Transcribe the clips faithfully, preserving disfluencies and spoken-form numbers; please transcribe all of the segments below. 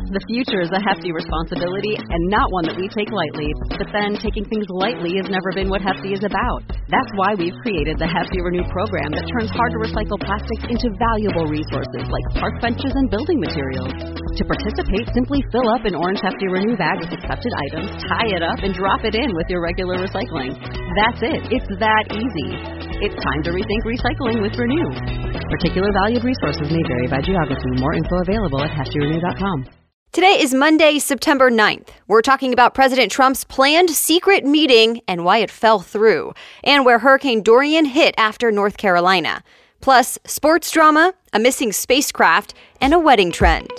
The future is a hefty responsibility and not one that we take lightly. But then, taking things lightly has never been what Hefty is about. That's why we've created the Hefty Renew program that turns hard-to-recycle plastics into valuable resources like park benches and building materials. To participate, simply fill up an orange Hefty Renew bag with accepted items, tie it up, and drop it in with your regular recycling. That's it. It's that easy. It's time to rethink recycling with Renew. Particular valued resources may vary by geography. More info available at hefty renew dot com. Today is Monday, September ninth. We're talking about President Trump's planned secret meeting and why it fell through, and where Hurricane Dorian hit after North Carolina. Plus, sports drama, a missing spacecraft, and a wedding trend.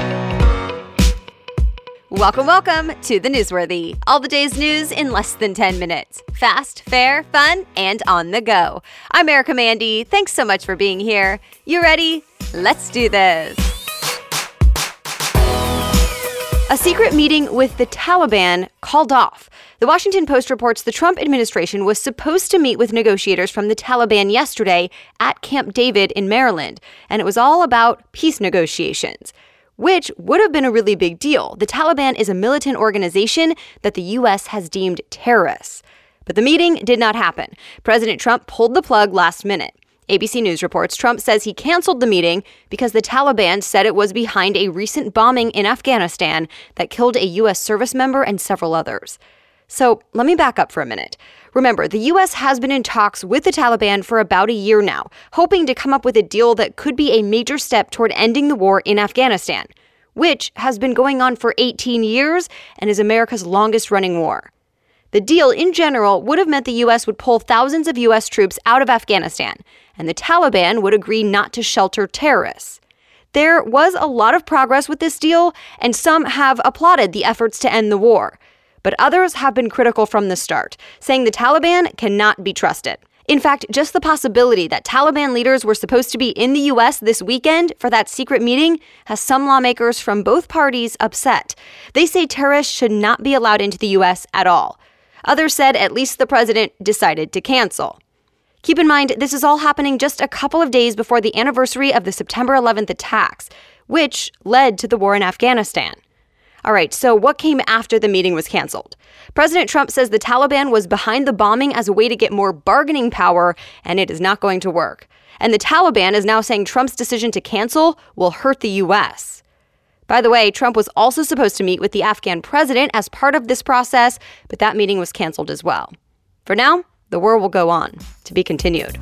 Welcome, welcome to The Newsworthy. All the day's news in less than ten minutes. Fast, fair, fun, and on the go. I'm Erica Mandy. Thanks so much for being here. You ready? Let's do this. A secret meeting with the Taliban called off. The Washington Post reports the Trump administration was supposed to meet with negotiators from the Taliban yesterday at Camp David in Maryland, and it was all about peace negotiations, which would have been a really big deal. The Taliban is a militant organization that the U S has deemed terrorists. But the meeting did not happen. President Trump pulled the plug last minute. A B C News reports Trump says he canceled the meeting because the Taliban said it was behind a recent bombing in Afghanistan that killed a U S service member and several others. So let me back up for a minute. Remember, the U S has been in talks with the Taliban for about a year now, hoping to come up with a deal that could be a major step toward ending the war in Afghanistan, which has been going on for eighteen years and is America's longest-running war. The deal, in general, would have meant the U S would pull thousands of U S troops out of Afghanistan, and the Taliban would agree not to shelter terrorists. There was a lot of progress with this deal, and some have applauded the efforts to end the war. But others have been critical from the start, saying the Taliban cannot be trusted. In fact, just the possibility that Taliban leaders were supposed to be in the U S this weekend for that secret meeting has some lawmakers from both parties upset. They say terrorists should not be allowed into the U S at all. Others said at least the president decided to cancel. Keep in mind, this is all happening just a couple of days before the anniversary of the September eleventh attacks, which led to the war in Afghanistan. All right, so what came after the meeting was canceled? President Trump says the Taliban was behind the bombing as a way to get more bargaining power, and it is not going to work. And the Taliban is now saying Trump's decision to cancel will hurt the U S. By the way, Trump was also supposed to meet with the Afghan president as part of this process, but that meeting was canceled as well. For now, the war will go on, to be continued.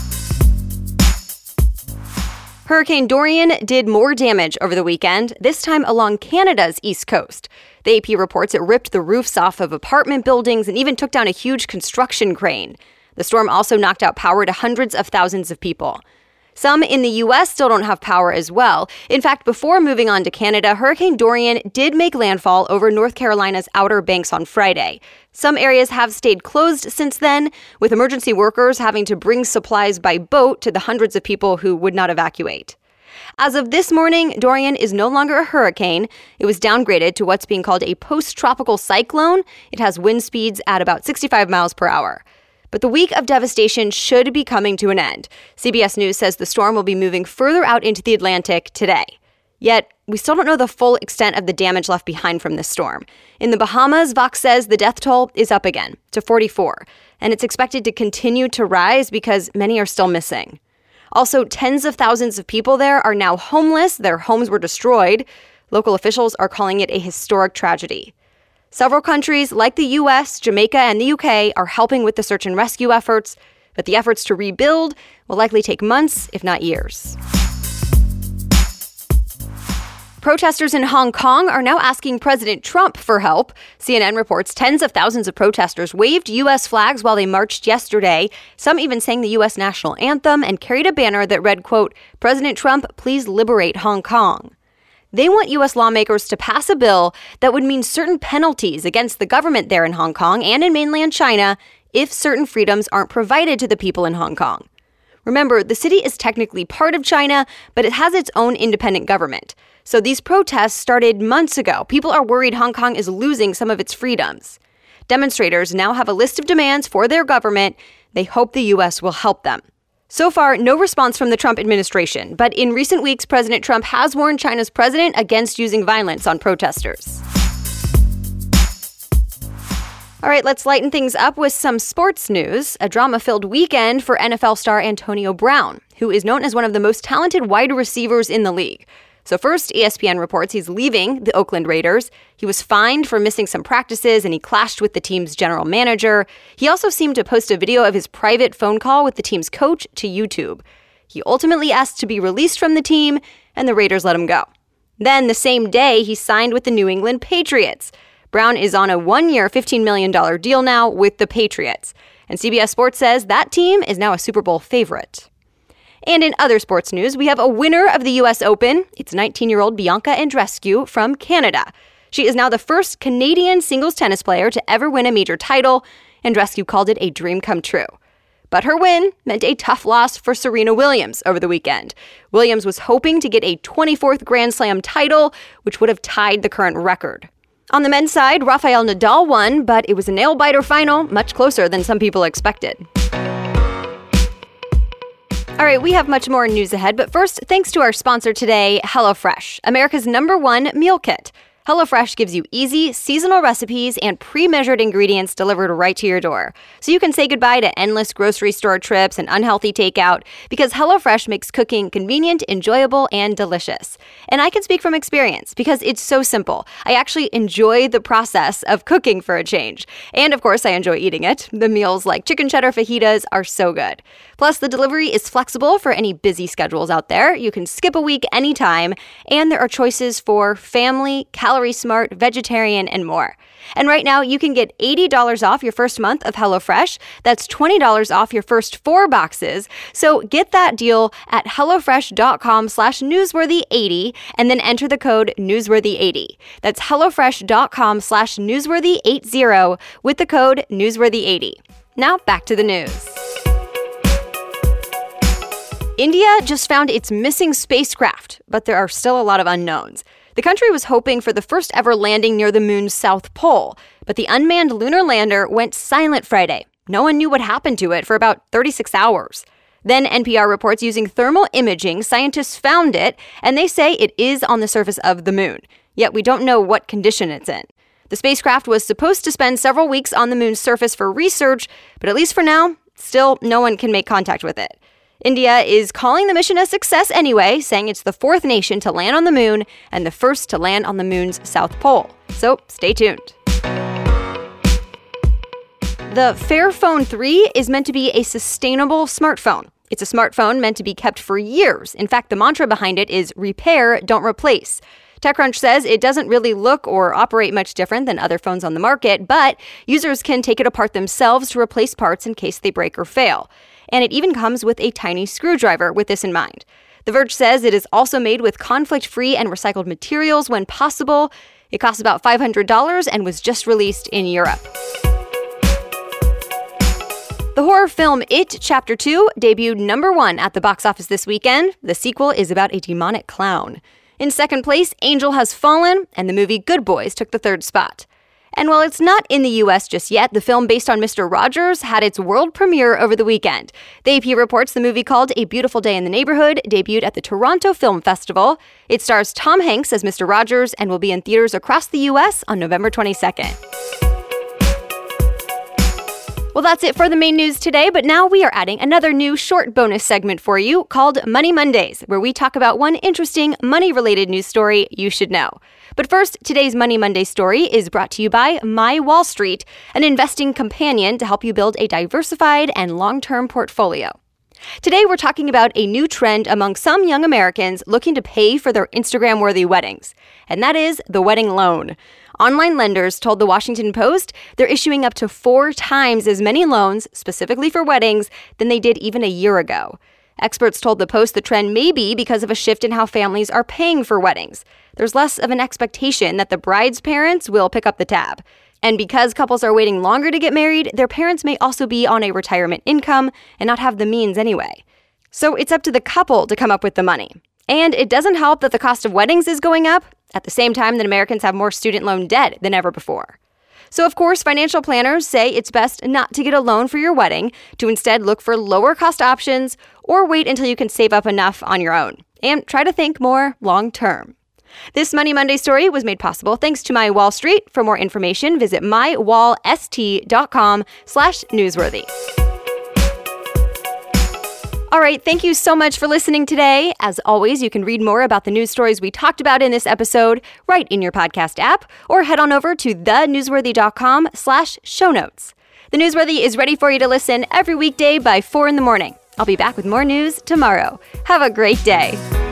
Hurricane Dorian did more damage over the weekend, this time along Canada's east coast. The A P reports it ripped the roofs off of apartment buildings and even took down a huge construction crane. The storm also knocked out power to hundreds of thousands of people. Some in the U S still don't have power as well. In fact, before moving on to Canada, Hurricane Dorian did make landfall over North Carolina's Outer Banks on Friday. Some areas have stayed closed since then, with emergency workers having to bring supplies by boat to the hundreds of people who would not evacuate. As of this morning, Dorian is no longer a hurricane. It was downgraded to what's being called a post-tropical cyclone. It has wind speeds at about sixty-five miles per hour. But the week of devastation should be coming to an end. C B S News says the storm will be moving further out into the Atlantic today. Yet, we still don't know the full extent of the damage left behind from this storm. In the Bahamas, Vox says the death toll is up again to forty-four, and it's expected to continue to rise because many are still missing. Also, tens of thousands of people there are now homeless. Their homes were destroyed. Local officials are calling it a historic tragedy. Several countries like the U S, Jamaica, and the U K are helping with the search and rescue efforts, but the efforts to rebuild will likely take months, if not years. Protesters in Hong Kong are now asking President Trump for help. C N N reports tens of thousands of protesters waved U S flags while they marched yesterday. Some even sang the U S national anthem and carried a banner that read, quote, "President Trump, please liberate Hong Kong." They want U S lawmakers to pass a bill that would mean certain penalties against the government there in Hong Kong and in mainland China if certain freedoms aren't provided to the people in Hong Kong. Remember, the city is technically part of China, but it has its own independent government. So these protests started months ago. People are worried Hong Kong is losing some of its freedoms. Demonstrators now have a list of demands for their government. They hope the U S will help them. So far, no response from the Trump administration, but in recent weeks, President Trump has warned China's president against using violence on protesters. All right, let's lighten things up with some sports news. A drama-filled weekend for N F L star Antonio Brown, who is known as one of the most talented wide receivers in the league. So first, E S P N reports he's leaving the Oakland Raiders. He was fined for missing some practices, and he clashed with the team's general manager. He also seemed to post a video of his private phone call with the team's coach to YouTube. He ultimately asked to be released from the team, and the Raiders let him go. Then, the same day, he signed with the New England Patriots. Brown is on a one-year, fifteen million dollars deal now with the Patriots. And C B S Sports says that team is now a Super Bowl favorite. And in other sports news, we have a winner of the U S Open. It's nineteen-year-old Bianca Andreescu from Canada. She is now the first Canadian singles tennis player to ever win a major title. Andreescu called it a dream come true. But her win meant a tough loss for Serena Williams over the weekend. Williams was hoping to get a twenty-fourth Grand Slam title, which would have tied the current record. On the men's side, Rafael Nadal won, but it was a nail-biter final, much closer than some people expected. All right, we have much more news ahead, but first, thanks to our sponsor today, HelloFresh, America's number one meal kit. HelloFresh gives you easy, seasonal recipes and pre-measured ingredients delivered right to your door. So you can say goodbye to endless grocery store trips and unhealthy takeout because HelloFresh makes cooking convenient, enjoyable, and delicious. And I can speak from experience because it's so simple. I actually enjoy the process of cooking for a change. And of course, I enjoy eating it. The meals like chicken cheddar fajitas are so good. Plus, the delivery is flexible for any busy schedules out there. You can skip a week anytime, and there are choices for family, calorie smart, vegetarian, and more. And right now, you can get eighty dollars off your first month of HelloFresh. That's twenty dollars off your first four boxes. So get that deal at HelloFresh.com slash newsworthy80 and then enter the code newsworthy80. That's HelloFresh.com slash newsworthy80 with the code newsworthy80. Now back to the news. India just found its missing spacecraft, but there are still a lot of unknowns. The country was hoping for the first ever landing near the moon's south pole, but the unmanned lunar lander went silent Friday. No one knew what happened to it for about thirty-six hours. Then N P R reports using thermal imaging, scientists found it, and they say it is on the surface of the moon. Yet we don't know what condition it's in. The spacecraft was supposed to spend several weeks on the moon's surface for research, but at least for now, still no one can make contact with it. India is calling the mission a success anyway, saying it's the fourth nation to land on the moon and the first to land on the moon's south pole. So stay tuned. The Fairphone three is meant to be a sustainable smartphone. It's a smartphone meant to be kept for years. In fact, the mantra behind it is repair, don't replace. TechCrunch says it doesn't really look or operate much different than other phones on the market, but users can take it apart themselves to replace parts in case they break or fail. And it even comes with a tiny screwdriver with this in mind. The Verge says it is also made with conflict-free and recycled materials when possible. It costs about five hundred dollars and was just released in Europe. The horror film It Chapter two debuted number one at the box office this weekend. The sequel is about a demonic clown. In second place, Angel Has Fallen, and the movie Good Boys took the third spot. And while it's not in the U S just yet, the film based on Mister Rogers had its world premiere over the weekend. The A P reports the movie called A Beautiful Day in the Neighborhood debuted at the Toronto Film Festival. It stars Tom Hanks as Mister Rogers and will be in theaters across the U S on November twenty-second. Well, that's it for the main news today, but now we are adding another new short bonus segment for you called Money Mondays, where we talk about one interesting money-related news story you should know. But first, today's Money Monday story is brought to you by My Wall Street, an investing companion to help you build a diversified and long-term portfolio. Today, we're talking about a new trend among some young Americans looking to pay for their Instagram-worthy weddings, and that is the wedding loan. Online lenders told The Washington Post they're issuing up to four times as many loans, specifically for weddings, than they did even a year ago. Experts told the Post the trend may be because of a shift in how families are paying for weddings. There's less of an expectation that the bride's parents will pick up the tab. And because couples are waiting longer to get married, their parents may also be on a retirement income and not have the means anyway. So it's up to the couple to come up with the money. And it doesn't help that the cost of weddings is going up at the same time that Americans have more student loan debt than ever before. So, of course, financial planners say it's best not to get a loan for your wedding, to instead look for lower-cost options or wait until you can save up enough on your own. And try to think more long-term. This Money Monday story was made possible thanks to My Wall Street. For more information, visit mywallst.com slash newsworthy. All right, thank you so much for listening today. As always, you can read more about the news stories we talked about in this episode right in your podcast app, or head on over to thenewsworthy.com slash show notes. The Newsworthy is ready for you to listen every weekday by four in the morning. I'll be back with more news tomorrow. Have a great day.